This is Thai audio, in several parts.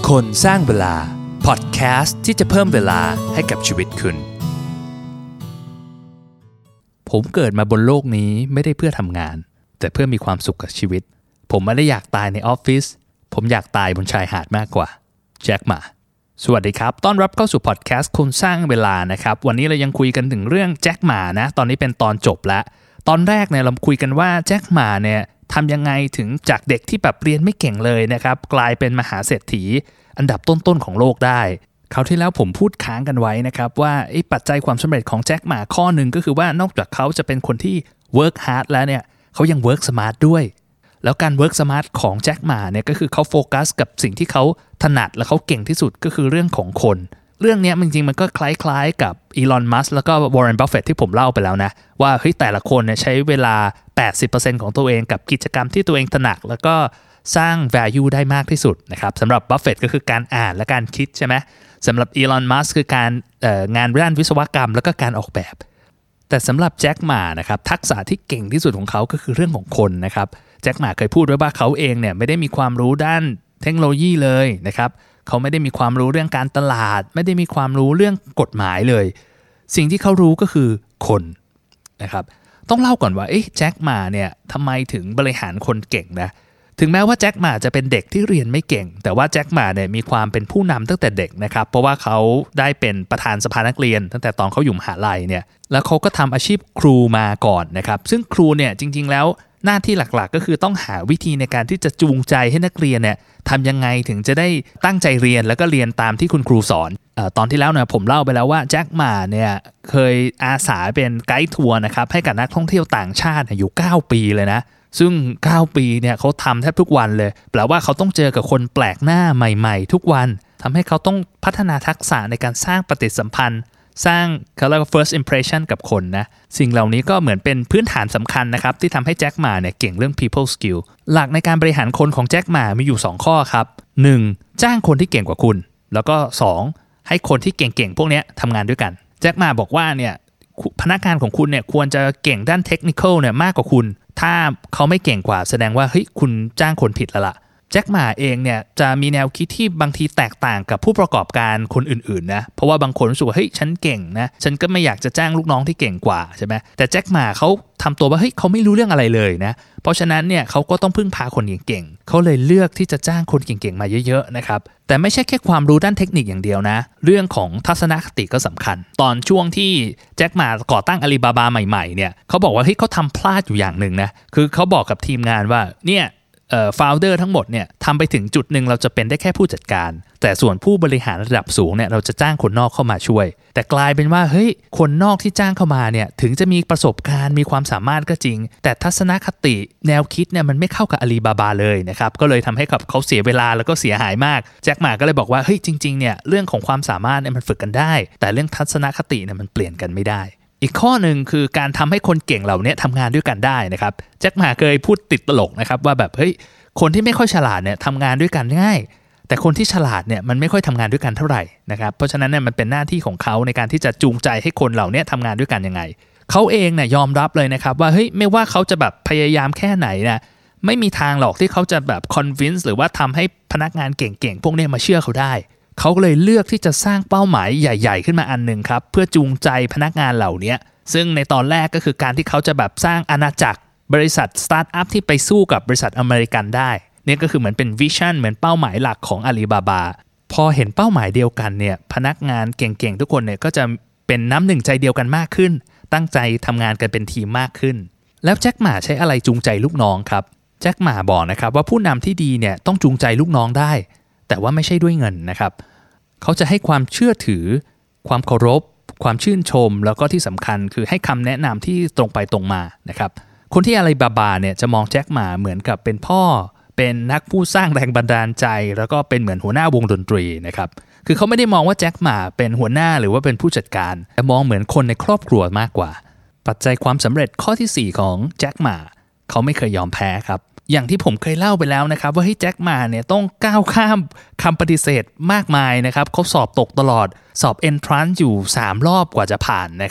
คนสร้างเวลาพอดแคสต์ที่จะเพิ่มเวลาให้กับชีวิตคุณผมเกิดมาบนโลกนี้ไม่ได้เพื่อทำงานแต่เพื่อมีความสุขกับชีวิตผมไม่ได้อยากตายในออฟฟิศผมอยากตายบนชายหาดมากกว่าแจ็คหม่าสวัสดีครับต้อนรับเข้าสู่พอดแคสต์คนสร้างเวลานะครับวันนี้เรายังคุยกันถึงเรื่องแจ็คหม่านะตอนนี้เป็นตอนจบแล้วตอนแรกเนี่ยเราคุยกันว่าแจ็คหม่าเนี่ยทำยังไงถึงจากเด็กที่แบบเรียนไม่เก่งเลยนะครับกลายเป็นมหาเศรษฐีอันดับต้นๆของโลกได้คราวที่แล้วผมพูดค้างกันไว้นะครับว่าปัจจัยความสำเร็จของแจ็คหม่าข้อหนึ่งก็คือว่านอกจากเขาจะเป็นคนที่ work hard แล้วเนี่ยเขายัง work smart ด้วยแล้วการ work smart ของแจ็คหม่าเนี่ยก็คือเขาโฟกัสกับสิ่งที่เขาถนัดและเขาเก่งที่สุดก็คือเรื่องของคนเรื่องนี้จริงๆมันก็คล้ายๆกับอีลอน มัสก์แล้วก็วอร์เรน บัฟเฟตต์ที่ผมเล่าไปแล้วนะว่าแต่ละคนเนี่ยใช้เวลา 80% ของตัวเองกับกิจกรรมที่ตัวเองถนัดแล้วก็สร้าง value ได้มากที่สุดนะครับสำหรับบัฟเฟตต์ก็คือการอ่านและการคิดใช่ไหมสำหรับอีลอน มัสก์คือการงานด้านวิศวกรรมแล้วก็การออกแบบแต่สำหรับแจ็คหม่านะครับทักษะที่เก่งที่สุดของเขาก็คือเรื่องของคนนะครับแจ็คหม่าเคยพูดไว้ว่าเขาเองเนี่ยไม่ได้มีความรู้ด้านเทคโนโลยีเลยนะครับเขาไม่ได้มีความรู้เรื่องการตลาดไม่ได้มีความรู้เรื่องกฎหมายเลยสิ่งที่เขารู้ก็คือคนนะครับต้องเล่าก่อนว่าแจ็คหม่าเนี่ยทำไมถึงบริหารคนเก่งนะถึงแม้ว่าแจ็คหม่าจะเป็นเด็กที่เรียนไม่เก่งแต่ว่าแจ็คหม่าเนี่ยมีความเป็นผู้นำตั้งแต่เด็กนะครับเพราะว่าเขาได้เป็นประธานสภานักเรียนตั้งแต่ตอนเขาอยู่มหาลัยเนี่ยแล้วเขาก็ทำอาชีพครูมาก่อนนะครับซึ่งครูเนี่ยจริงๆแล้วหน้าที่หลักๆก็คือต้องหาวิธีในการที่จะจูงใจให้นักเรียนเนี่ยทำยังไงถึงจะได้ตั้งใจเรียนแล้วก็เรียนตามที่คุณครูสอนตอนที่แล้วเนี่ยผมเล่าไปแล้วว่าแจ็คหม่าเนี่ยเคยอาสาเป็นไกด์ทัวร์นะครับให้กับนักท่องเที่ยวต่างชาติอยู่9ปีเลยนะซึ่ง9ปีเนี่ยเขาทำแทบทุกวันเลยแปลว่าเขาต้องเจอกับคนแปลกหน้าใหม่ๆทุกวันทำให้เขาต้องพัฒนาทักษะในการสร้างปฏิสัมพันธ์สร้างเขาเรียกว่า first impression กับคนนะสิ่งเหล่านี้ก็เหมือนเป็นพื้นฐานสำคัญนะครับที่ทำให้แจ็คหม่าเนี่ยเก่งเรื่อง people skill หลักในการบริหารคนของแจ็คหม่ามีอยู่2ข้อครับ 1. จ้างคนที่เก่งกว่าคุณแล้วก็ 2. ให้คนที่เก่งๆพวกนี้ทำงานด้วยกันแจ็คหม่าบอกว่าเนี่ยพนักงานของคุณเนี่ยควรจะเก่งด้านเทคนิคอลเนี่ยมากกว่าคุณถ้าเขาไม่เก่งกว่าแสดงว่าคุณจ้างคนผิดแล้วล่ะแจ็คหม่าเองเนี่ยจะมีแนวคิดที่บางทีแตกต่างกับผู้ประกอบการคนอื่นๆนะเพราะว่าบางคนรู้สึกว่าฉันเก่งนะฉันก็ไม่อยากจะจ้างลูกน้องที่เก่งกว่าใช่ไหมแต่แจ็คหม่าเขาทำตัวว่าเขาไม่รู้เรื่องอะไรเลยนะเพราะฉะนั้นเนี่ยเขาก็ต้องพึ่งพาคนเก่งๆเขาเลยเลือกที่จะจ้างคนเก่งๆมาเยอะๆนะครับแต่ไม่ใช่แค่ความรู้ด้านเทคนิคอย่างเดียวนะเรื่องของทัศนคติก็สำคัญตอนช่วงที่แจ็คหม่าก่อตั้งอาลีบาบาใหม่ๆเนี่ยเขาบอกว่าเขาทำพลาดอยู่อย่างหนึ่งนะคือเขาบอกกับทีมงานว่าเนี่ยfounder ทั้งหมดเนี่ยทำไปถึงจุดหนึ่งเราจะเป็นได้แค่ผู้จัดการแต่ส่วนผู้บริหารระดับสูงเนี่ยเราจะจ้างคนนอกเข้ามาช่วยแต่กลายเป็นว่าคนนอกที่จ้างเข้ามาเนี่ยถึงจะมีประสบการณ์มีความสามารถก็จริงแต่ทัศนคติแนวคิดเนี่ยมันไม่เข้ากับอาลีบาบาเลยนะครับก็เลยทำให้เขาเสียเวลาแล้วก็เสียหายมากแจ็คหม่าก็เลยบอกว่าจริงๆเนี่ยเรื่องของความสามารถเนี่ยมันฝึกกันได้แต่เรื่องทัศนคติเนี่ยมันเปลี่ยนกันไม่ได้อีกข้อหนึ่งคือการทำให้คนเก่งเหล่านี้ทำงานด้วยกันได้นะครับแจ็คหม่าเคยพูดติดตลกนะครับว่าแบบคนที่ไม่ค่อยฉลาดเนี่ยทำงานด้วยกันง่ายแต่คนที่ฉลาดเนี่ยมันไม่ค่อยทำงานด้วยกันเท่าไหร่นะครับเพราะฉะนั้นเนี่ยมันเป็นหน้าที่ของเขาในการที่จะจูงใจให้คนเหล่านี้ทำงานด้วยกันยังไงเขาเองเนี่ยยอมรับเลยนะครับว่าไม่ว่าเขาจะแบบพยายามแค่ไหนนะไม่มีทางหรอกที่เขาจะแบบ convince หรือว่าทำให้พนักงานเก่งๆพวกนี้มาเชื่อเขาได้เขาเลยเลือกที่จะสร้างเป้าหมายใหญ่ๆขึ้นมาอันนึงครับเพื่อจูงใจพนักงานเหล่านี้ซึ่งในตอนแรกก็คือการที่เขาจะแบบสร้างอาณาจักรบริษัทสตาร์ทอัพที่ไปสู้กับบริษัทอเมริกันได้นี่ก็คือเหมือนเป็นวิชั่นเหมือนเป้าหมายหลักของอาลีบาบาพอเห็นเป้าหมายเดียวกันเนี่ยพนักงานเก่งๆทุกคนเนี่ยก็จะเป็นน้ำหนึ่งใจเดียวกันมากขึ้นตั้งใจทำงานกันเป็นทีมมากขึ้นแล้วแจ็คหม่าใช้อะไรจูงใจลูกน้องครับแจ็คหม่าบอกนะครับว่าผู้นำที่ดีเนี่ยต้องจูงใจลูกน้องได้แต่ว่าไม่ใช่ด้วยเงินนะครับเขาจะให้ความเชื่อถือความเคารพความชื่นชมแล้วก็ที่สำคัญคือให้คำแนะนำที่ตรงไปตรงมานะครับคนที่อาลีบาบาเนี่ยจะมองแจ็คหม่าเหมือนกับเป็นพ่อเป็นนักผู้สร้างแรงบันดาลใจแล้วก็เป็นเหมือนหัวหน้าวงดนตรีนะครับคือเขาไม่ได้มองว่าแจ็คหม่าเป็นหัวหน้าหรือว่าเป็นผู้จัดการแต่มองเหมือนคนในครอบครัวมากกว่าปัจจัยความสำเร็จข้อที่4ของแจ็คหม่าเขาไม่เคยยอมแพ้ครับอย่างที่ผมเคยเล่าไปแล้วนะครับว่าแจ็คหม่าเนี่ยต้องก้าวข้ามคำปฏิเสธมากมายนะครับเขาสอบตกตลอดสอบ entrance อยู่3รอบกว่าจะผ่านนะครับ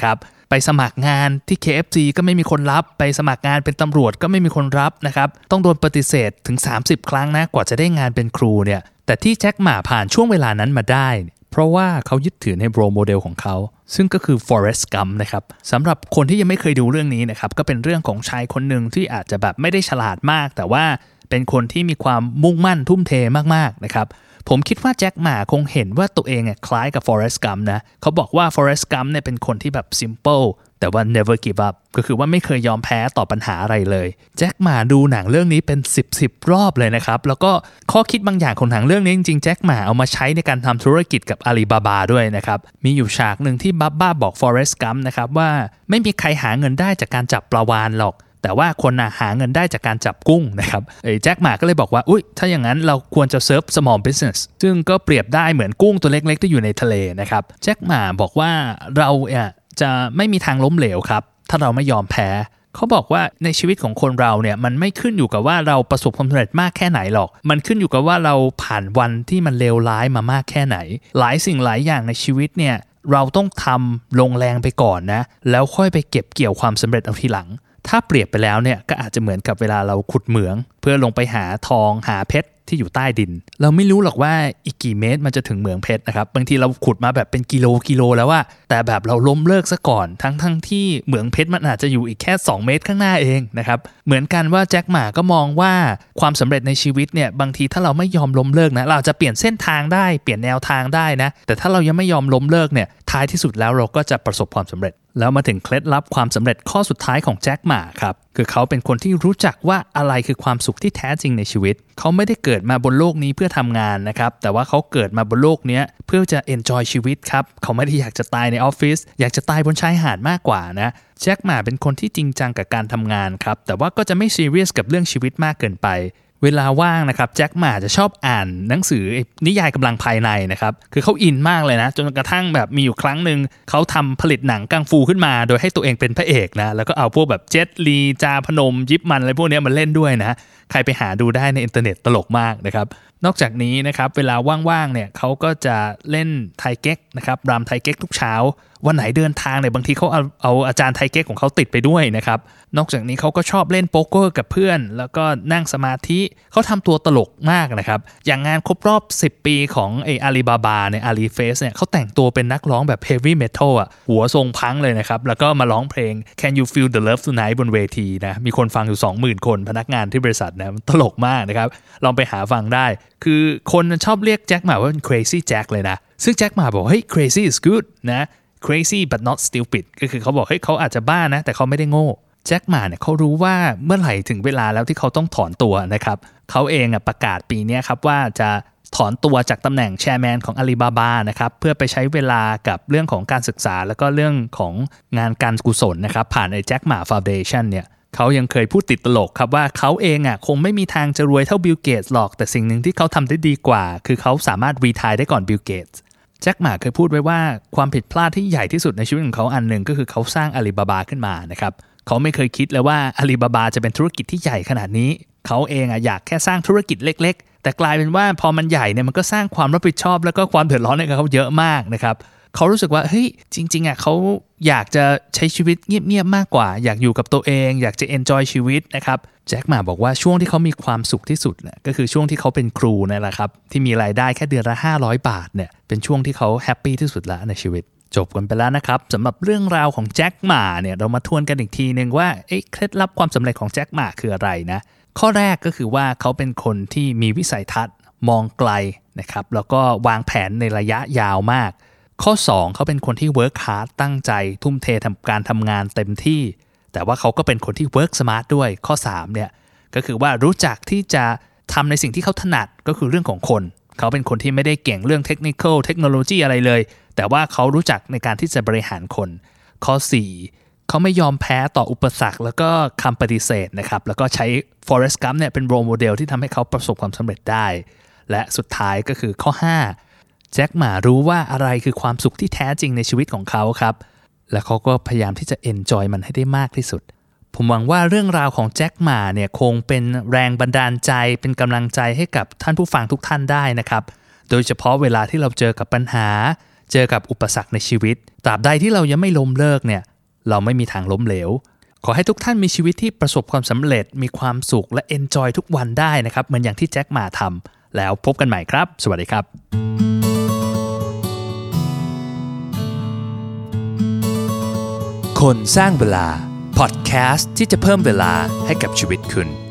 ไปสมัครงานที่ KFC ก็ไม่มีคนรับไปสมัครงานเป็นตำรวจก็ไม่มีคนรับนะครับต้องโดนปฏิเสธถึง30ครั้งนะกว่าจะได้งานเป็นครูเนี่ยแต่ที่แจ็คหม่าผ่านช่วงเวลานั้นมาได้เพราะว่าเขายึดถือในโรลโมเดลของเขาซึ่งก็คือ Forrest Gump นะครับสำหรับคนที่ยังไม่เคยดูเรื่องนี้นะครับก็เป็นเรื่องของชายคนหนึ่งที่อาจจะแบบไม่ได้ฉลาดมากแต่ว่าเป็นคนที่มีความมุ่งมั่นทุ่มเทมากๆนะครับผมคิดว่าแจ็คหม่าคงเห็นว่าตัวเองคล้ายกับ Forrest Gump นะเขาบอกว่า Forrest Gump เนี่ยเป็นคนที่แบบ simple แต่ว่า never give up ก็คือว่าไม่เคยยอมแพ้ต่อปัญหาอะไรเลยแจ็คหม่าดูหนังเรื่องนี้เป็น10รอบเลยนะครับแล้วก็ข้อคิดบางอย่างของหนังเรื่องนี้จริงๆแจ็คหม่าเอามาใช้ในการทำธุรกิจกับอาลีบาบาด้วยนะครับมีอยู่ฉากหนึ่งที่บับบ้าบอก Forrest Gump นะครับว่าไม่มีใครหาเงินได้จากการจับปลาวาฬหรอกแต่ว่าคนหาเงินได้จากการจับกุ้งนะครับแจ็คหม่าก็เลยบอกว่าอุ๊ยถ้าอย่างนั้นเราควรจะเซิร์ฟ small business ซึ่งก็เปรียบได้เหมือนกุ้งตัวเล็กๆที่อยู่ในทะเลนะครับแจ็คหม่าบอกว่าเราจะไม่มีทางล้มเหลวครับถ้าเราไม่ยอมแพ้เขาบอกว่าในชีวิตของคนเราเนี่ยมันไม่ขึ้นอยู่กับว่าเราประสบความสำเร็จมากแค่ไหนหรอกมันขึ้นอยู่กับว่าเราผ่านวันที่มันเลวร้ายมามากแค่ไหนหลายสิ่งหลายอย่างในชีวิตเนี่ยเราต้องทำลงแรงไปก่อนนะแล้วค่อยไปเก็บเกี่ยวความสำเร็จเอาทีหลังถ้าเปรียบไปแล้วเนี่ยก็อาจจะเหมือนกับเวลาเราขุดเหมืองเพื่อลงไปหาทองหาเพชรที่อยู่ใต้ดินเราไม่รู้หรอกว่าอีกกี่เมตรมันจะถึงเหมืองเพชรนะครับบางทีเราขุดมาแบบเป็นกิโลแล้วว่าแต่แบบเราล้มเลิกซะก่อนทั้งที่เหมืองเพชรมันอาจจะอยู่อีกแค่2เมตรข้างหน้าเองนะครับเหมือนกันว่าแจ็คหม่าก็มองว่าความสำเร็จในชีวิตเนี่ยบางทีถ้าเราไม่ยอมล้มเลิกนะเราจะเปลี่ยนเส้นทางได้เปลี่ยนแนวทางได้นะแต่ถ้าเรายังไม่ยอมล้มเลิกเนี่ยท้ายที่สุดแล้วเราก็จะประสบความสำเร็จแล้วมาถึงเคล็ดลับความสำเร็จข้อสุดท้ายของแจ็คหม่าครับคือเขาเป็นคนที่รู้จักว่าอะไรคือความสุขที่แท้จริงในชีวิตเขาไม่ได้เกิดมาบนโลกนี้เพื่อทำงานนะครับแต่ว่าเขาเกิดมาบนโลกนี้เพื่อจะ enjoy ชีวิตครับเขาไม่ได้อยากจะตายในออฟฟิศอยากจะตายบนชายหาดมากกว่านะแจ็คหม่าเป็นคนที่จริงจังกับการทำงานครับแต่ว่าก็จะไม่ซีเรียสกับเรื่องชีวิตมากเกินไปเวลาว่างนะครับแจ็คหม่าจะชอบอ่านหนังสือนิยายกำลังภายในนะครับคือเขาอินมากเลยนะจนกระทั่งแบบมีอยู่ครั้งหนึ่งเขาทำผลิตหนังกังฟูขึ้นมาโดยให้ตัวเองเป็นพระเอกนะแล้วก็เอาพวกแบบเจ็ตลีจาพนมยิปมันอะไรพวกนี้มาเล่นด้วยนะใครไปหาดูได้ในอินเทอร์เน็ตตลกมากนะครับนอกจากนี้นะครับเวลาว่างๆเนี่ยเขาก็จะเล่นไทเก๊กนะครับรำไทเก๊กทุกเช้าวันไหนเดินทางเนี่ยบางทีเขาเอาอาจารย์ไทเก๊กของเขาติดไปด้วยนะครับนอกจากนี้เขาก็ชอบเล่นโป๊กเกอร์กับเพื่อนแล้วก็นั่งสมาธิเขาทำตัวตลกมากนะครับอย่างงานครบรอบ10ปีของอาลีบาบาเนี่ยอาลีเฟสเนี่ยเขาแต่งตัวเป็นนักร้องแบบเฮฟวี่เมทัลอ่ะหัวทรงพังเลยนะครับแล้วก็มาร้องเพลง Can You Feel the Love Tonight บนเวทีนะมีคนฟังอยู่ 20,000 คนพนักงานที่บริษัทนะตลกมากนะครับลองไปหาฟังได้คือคนชอบเรียกแจ็คหม่าว่าเป็น crazy Jack เลยนะซึ่งแจ็คหม่าบอกเฮ้ย crazy is good นะ crazy but not stupid ก็คือเขาบอกเฮ้ยเขาอาจจะบ้านะแต่เขาไม่ได้โง่แจ็คหม่าเนี่ยเขารู้ว่าเมื่อไหร่ถึงเวลาแล้วที่เขาต้องถอนตัวนะครับเขาเองประกาศปีนี้ครับว่าจะถอนตัวจากตำแหน่งแชร์แมนของอาลีบาบานะครับเพื่อไปใช้เวลากับเรื่องของการศึกษาแล้วก็เรื่องของงานการกุศลนะครับผ่านไอ้แจ็คหม่าฟาวเดชั่นเนี่ยเขายังเคยพูดติดตลกครับว่าเขาเองคงไม่มีทางจะรวยเท่าบิลเกตส์หรอกแต่สิ่งหนึ่งที่เขาทำได้ดีกว่าคือเขาสามารถรีไทร์ได้ก่อนบิลเกตส์แจ็คหม่าเคยพูดไว้ว่าความผิดพลาดที่ใหญ่ที่สุดในชีวิตของเขาอันหนึ่งก็คือเขาสร้างอาลีบาบาขึ้นมานะครับเขาไม่เคยคิดเลยว่าอาลีบาบาจะเป็นธุรกิจที่ใหญ่ขนาดนี้เขาเองอยากแค่สร้างธุรกิจเล็กๆแต่กลายเป็นว่าพอมันใหญ่เนี่ยมันก็สร้างความรับผิดชอบแล้วก็ความเดือดร้อนให้กับเขาเยอะมากนะครับเขารู้สึกว่าเฮ้ยจริงๆเขาอยากจะใช้ชีวิตเงียบๆมากกว่าอยากอยู่กับตัวเองอยากจะ enjoy ชีวิตนะครับแจ็คหม่าบอกว่าช่วงที่เขามีความสุขที่สุดเนี่ยก็คือช่วงที่เขาเป็นครูนั่นแหละครับที่มีรายได้แค่เดือนละ500 บาทเนี่ยเป็นช่วงที่เขาแฮปปี้ที่สุดแล้วในชีวิตจบกันไปแล้วนะครับสำหรับเรื่องราวของแจ็คหม่าเนี่ยเรามาทวนกันอีกทีนึงว่าเคล็ดลับความสำเร็จของแจ็คหม่าคืออะไรนะข้อแรกก็คือว่าเขาเป็นคนที่มีวิสัยทัศน์มองไกลนะครับแล้วก็วางแผนในระยะยาวมากข้อ2เขาเป็นคนที่ work hard ตั้งใจทุ่มเททำการทำงานเต็มที่แต่ว่าเขาก็เป็นคนที่ work smart ด้วยข้อ3เนี่ยก็คือว่ารู้จักที่จะทำในสิ่งที่เขาถนัดก็คือเรื่องของคนเขาเป็นคนที่ไม่ได้เก่งเรื่องเทคโนโลยีอะไรเลยแต่ว่าเขารู้จักในการที่จะบริหารคนข้อ4เขาไม่ยอมแพ้ต่ออุปสรรคแล้วก็คำปฏิเสธนะครับแล้วก็ใช้ Forrest Gump เนี่ยเป็นโรลโมเดลที่ทำให้เขาประสบความสำเร็จได้และสุดท้ายก็คือข้อ5แจ็คหม่ารู้ว่าอะไรคือความสุขที่แท้จริงในชีวิตของเขาครับและเขาก็พยายามที่จะ enjoy มันให้ได้มากที่สุดผมหวังว่าเรื่องราวของแจ็คหม่าเนี่ยคงเป็นแรงบันดาลใจเป็นกำลังใจให้กับท่านผู้ฟังทุกท่านได้นะครับโดยเฉพาะเวลาที่เราเจอกับปัญหาเจอกับอุปสรรคในชีวิตตราบใดที่เรายังไม่ล้มเลิกเนี่ยเราไม่มีทางล้มเหลวขอให้ทุกท่านมีชีวิตที่ประสบความสำเร็จมีความสุขและเอนจอยทุกวันได้นะครับเหมือนอย่างที่แจ็คหม่าทำแล้วพบกันใหม่ครับสวัสดีครับคนสร้างเวลาพอดแคสต์ที่จะเพิ่มเวลาให้กับชีวิตคุณ